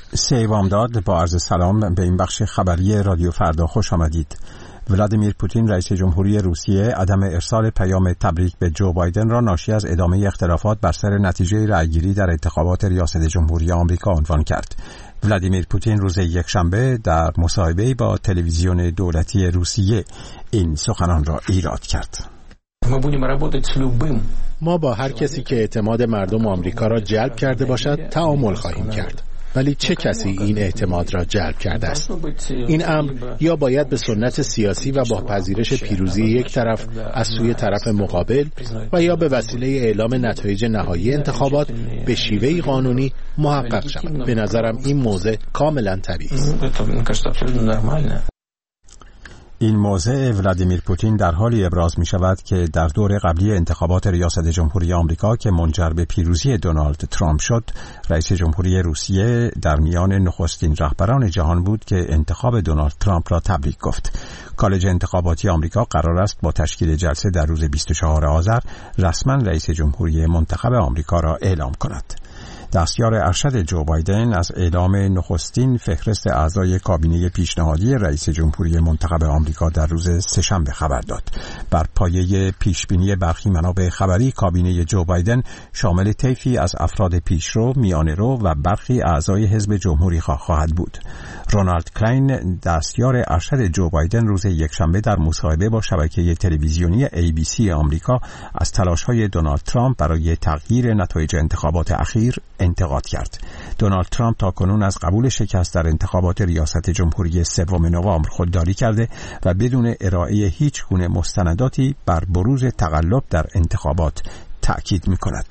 سیوامداد با عرض سلام به این بخش خبری رادیو فردا خوش آمدید. ولادیمیر پوتین رئیس جمهوری روسیه عدم ارسال پیام تبریک به جو بایدن را ناشی از ادامه اختلافات بر سر نتیجه رأیگیری در انتخابات ریاست جمهوری آمریکا عنوان کرد. ولادیمیر پوتین روز یکشنبه در مصاحبه‌ای با تلویزیون دولتی روسیه این سخنان را ایراد کرد. ما با هر کسی که اعتماد مردم آمریکا را جلب کرده باشد تعامل خواهیم کرد. ولی چه کسی این اعتماد را جلب کرده است؟ این امر یا باید به سنت سیاسی و با پذیرش پیروزی یک طرف از سوی طرف مقابل و یا به وسیله اعلام نتایج نهایی انتخابات به شیوهی قانونی محقق شود. به نظرم این موضع کاملا طبیعی است. این موضع ولادیمیر پوتین در حالی ابراز می شود که در دور قبلی انتخابات ریاست جمهوری آمریکا که منجر به پیروزی دونالد ترامپ شد، رئیس جمهوری روسیه در میان نخستین رهبران جهان بود که انتخاب دونالد ترامپ را تبریک گفت. کالج انتخاباتی آمریکا قرار است با تشکیل جلسه در روز 24 آذر رسما رئیس جمهوری منتخب آمریکا را اعلام کند. دستیار ارشد جو بایدن از اعلام نخستین فهرست اعضای کابینه پیشنهادی رئیس جمهوری منتخب آمریکا در روز سه‌شنبه خبر داد. بر پایه پیشبینی برخی منابع خبری، کابینه جو بایدن شامل طیفی از افراد پیشرو، میانه‌رو و برخی اعضای حزب جمهوری‌خواه خواهد بود. رونالد کلاین، دستیار ارشد جو بایدن، روز یکشنبه در مصاحبه با شبکه تلویزیونی ABC آمریکا از تلاش‌های دونالد ترامپ برای تغییر نتایج انتخابات اخیر انتقاد کرد. دونالد ترامپ تاکنون از قبول شکست در انتخابات ریاست جمهوری 3 نوامبر خودداری کرده و بدون ارائه هیچ گونه مستنداتی بر بروز تقلب در انتخابات تأکید می‌کند.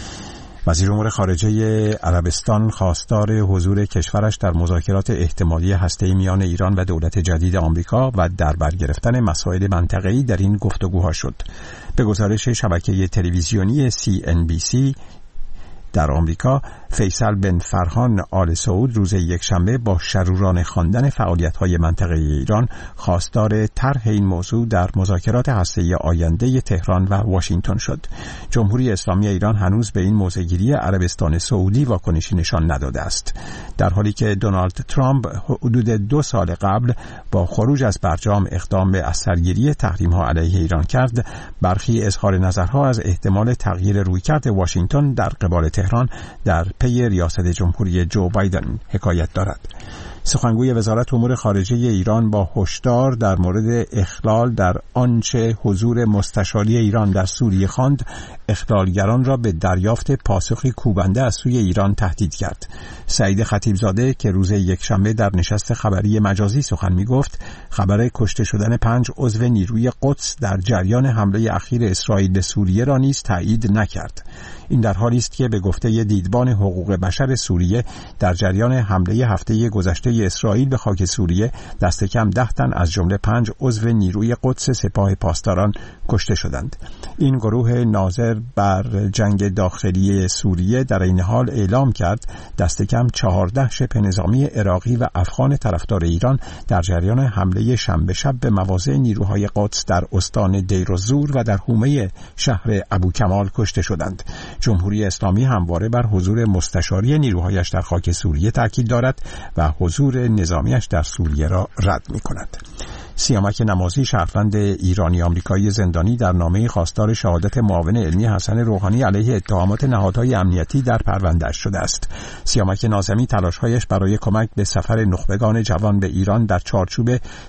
وزیر امور خارجه عربستان خواستار حضور کشورش در مذاکرات احتمالی هسته‌ای میان ایران و دولت جدید آمریکا و در بر گرفتن مسائل منطقه‌ای در این گفتگوها شد. به گزارش شبکه تلویزیونی CNBC در آمریکا، فیصل بن فرهان آل سعود روز یکشنبه با شرورانه خواندن فعالیت‌های منطقه ایران خواستار طرح این موضوع در مذاکرات هسته‌ای آینده تهران و واشنگتن شد. جمهوری اسلامی ایران هنوز به این موضع‌گیری عربستان سعودی واکنشی نشان نداده است، در حالی که دونالد ترامپ حدود 2 سال قبل با خروج از برجام اقدام به اثرگیری تحریم‌ها علیه ایران کرد. برخی اظهار نظرها از احتمال تغییر رویکرد واشنگتن در قبال تهران در پی ریاست جمهوری جو بایدن حکایت دارد. سخنگوی وزارت امور خارجه ایران با هشدار در مورد اخلال در آنچه حضور مستشاری ایران در سوریه خواند، اخلالگران را به دریافت پاسخی کوبنده از سوی ایران تهدید کرد. سعید خطیبزاده که روز یکشنبه در نشست خبری مجازی سخن می‌گفت، خبر کشته شدن 5 عضو نیروی قدس در جریان حمله اخیر اسرائیل به سوریه را نیز تایید نکرد. این در حالی است که به گفته دیدبان حقوق بشر سوریه، در جریان حمله هفته گذشته اسرائیل به خاک سوریه دست کم 10 تن از جمله 5 عضو نیروی قدس سپاه پاسداران کشته شدند. این گروه ناظر بر جنگ داخلی سوریه در این حال اعلام کرد دست کم 14 شبه نظامی عراقی و افغان طرفدار ایران در جریان حمله شنبه شب به مواضع نیروهای قدس در استان دیرالزور و در حومه شهر ابوکمال کشته شدند. جمهوری اسلامی همواره بر حضور مستشاری نیروهایش در خاک سوریه تاکید دارد و حضور نظامیش در سوریه را رد می‌کند. سیامک نمازی، شهروند ایرانی آمریکایی زندانی، در نامه خواستار شهادت معاون علمی حسن روحانی علیه اتهامات نهادهای امنیتی در پرونده‌اش شده است. سیامک ناظمی تلاش‌هایش برای کمک به سفر نخبگان جوان به ایران در چارچوب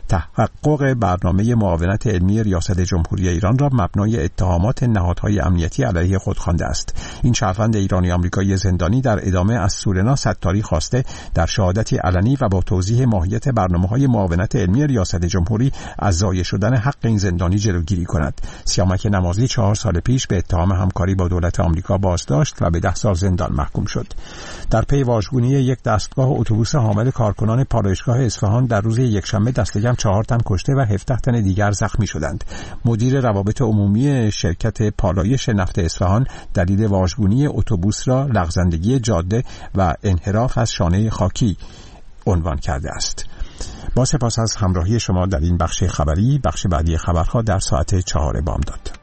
تحقق برنامه معاونت علمی ریاست جمهوری ایران را مبنای اتهامات نهادهای امنیتی علیه خود خوانده است. این شهروند ایرانی آمریکایی زندانی در ادامه از سورنا ستاری خواسته در شهادتی علنی و با توضیح ماهیت برنامه‌های معاونت علمی ریاست جمهوری از ضایع شدن حق این زندانی جلوگیری کند. سیامک نمازی 4 سال پیش به اتهام همکاری با دولت آمریکا بازداشت و به 10 سال زندان محکوم شد. در پی واژگونی یک دستگاه اتوبوس حامل کارکنان پالایشگاه اصفهان در روز یکشنبه دست کم 4 تن کشته و 17 تن دیگر زخمی شدند. مدیر روابط عمومی شرکت پالایش نفت اصفهان دلیل واژگونی اتوبوس را لغزندگی جاده و انحراف از شانه خاکی عنوان کرده است. با سپاس از همراهی شما در این بخش خبری. بخش بعدی خبرها در ساعت 4 بامداد.